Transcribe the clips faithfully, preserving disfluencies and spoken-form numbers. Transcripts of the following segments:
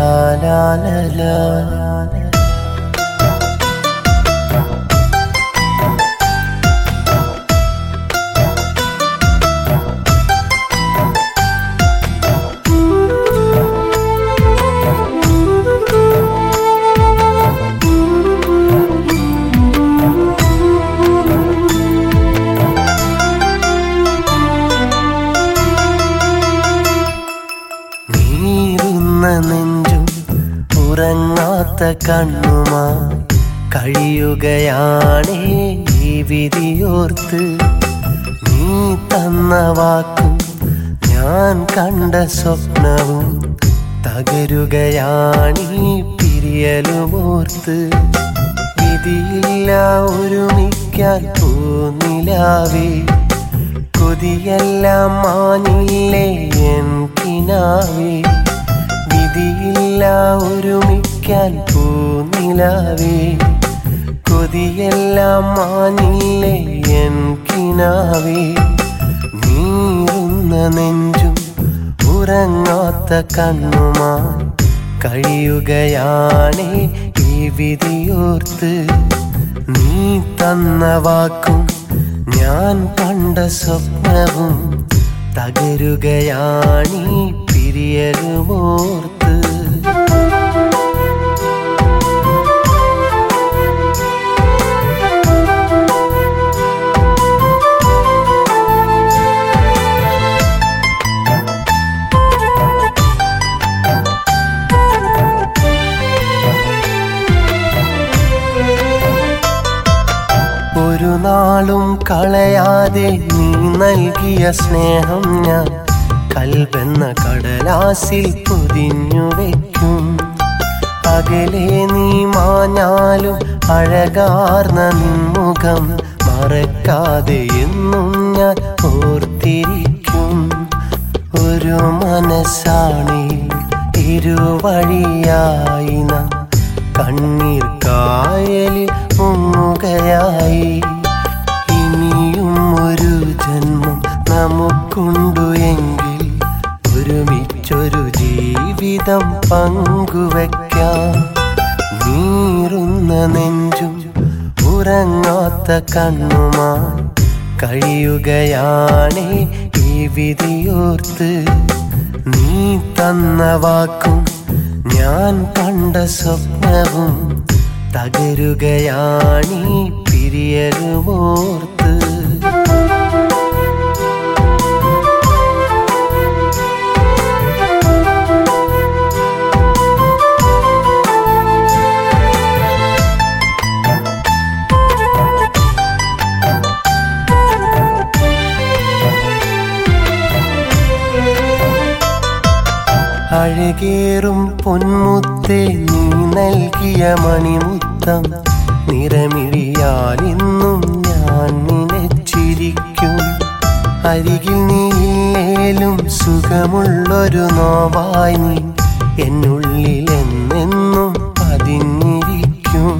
ലാ ലാ ലാ. നെഞ്ചും ഉറങ്ങാത്ത കണ്ണുമാ കഴിയുകയാണേ ഈ വിധിയോർത്ത്. നീ തന്ന വാക്കും ഞാൻ കണ്ട സ്വപ്നവും തകരുകയാണീ പിരിയലുമോർത്ത്. വിധിയില്ല ഒരുമിക്കാൻ പൂനിലാവേ, കൊതിയെല്ലാം മാനില്ലേ എൻ കിനാവേ. വിധിയില്ല ഒരുമിക്കാൻ പൂനിലാവേ, കൊതിയെല്ലാം മാനില്ലേ എൻ കിനാവേ. നീറുന്ന നെഞ്ചും ഉറങ്ങാത്ത കണ്ണുമായി കഴിയുകയാണേ ഈ വിധിയോർത്ത്. നീ തന്ന വാക്കും ഞാൻ കണ്ട സ്വപ്നവും തകരുകയാണീ പിരിയലുമോർത്ത്. ഒരു നാളും കളയാതെ നീ നൽകിയ സ്നേഹം ഞാൻ കൽബെന്ന കടലാസിൽ പൊതിഞ്ഞു വയ്ക്കും. അകലെ നീ മാഞ്ഞാലും അഴകാർന്ന നിൻമുഖം മറക്കാതെ എന്നും ഞാൻ ഓർത്തിരിക്കും. ഒരു മനസ്സാണി ഇരുവഴിയായി നാം കണ്ണീർ കായലിൽ മുങ്ങുകയായി. ഇനിയും ഒരു ജന്മം നമുക്കുണ്ടു എങ്കിൽ ഒരുമിച്ചൊരു ജീവിതം പങ്കുവയ്ക്കാം. നീറുന്ന നെഞ്ചും ഉറങ്ങാത്ത കണ്ണുമായി കഴിയുകയാണേ ഈ വിധിയോർത്ത്. നീ തന്ന വാക്കും ഞാൻ കണ്ട സ്വപ്നവും തകരുകയാണീ പിരിയലുമോർത്ത്. അഴകേറും പൊന്മുത്തേ നീ നൽകിയ മണിമുത്തം നിറമിഴിയാലിന്നും ഞാൻ നിനച്ചിരിക്കും. അരികിൽ നീയില്ലേലും സുഖമുള്ളൊരു നോവായി നീ എന്നുള്ളിൽ എന്നെന്നും പതിഞ്ഞിരിക്കും.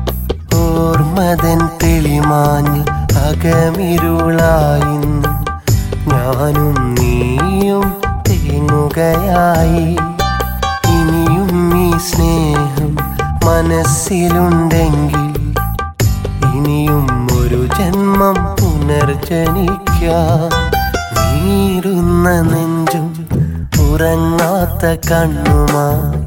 ഓർമ്മതൻ തെളിമാഞ്ഞ് അകമിരുളായിന്നും ഞാനും നീയും തേങ്ങുകയായി. ഇനിയും ഈ സ്നേഹം മനസ്സിലുണ്ടെങ്കിൽ ഇനിയും ഒരു ജന്മം പുനർജനിക്കാം. നീറുന്ന നെഞ്ചും ഉറങ്ങാത്ത കണ്ണുമായി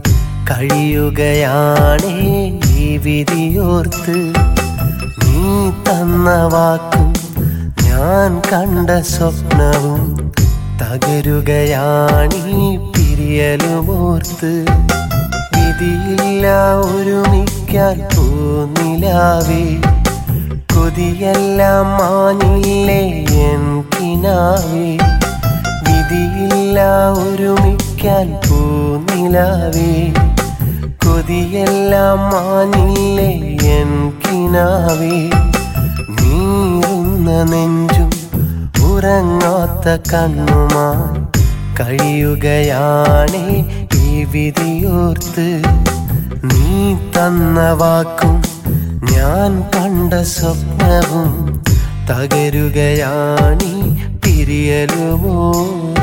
കഴിയുകയാണേ ഈ വിധിയോർത്ത്. നീ തന്ന വാക്കും ഞാൻ കണ്ട സ്വപ്നവും തകരുകയാണീ പിരിയലുമോർത്ത്. വിധിയില്ല ഒരുമിക്കാൻ പൂനിലാവേ, കൊതിയെല്ലാം മാനില്ലേ എൻ കിനാവേ. വിധിയില്ല ഒരുമിക്കാൻ പൂനിലാവേ, കൊതിയെല്ലാം മാനില്ലേ എൻ കിനാവേ. നീറുന്ന നെഞ്ചും ഉറങ്ങാത്ത കണ്ണുമായി കഴിയുകയാണേ ഈ വിധിയോർത്ത്. നീ തന്ന വാക്കും ഞാൻ കണ്ട സ്വപ്നവും തകരുകയാണീ പിരിയലുമോ.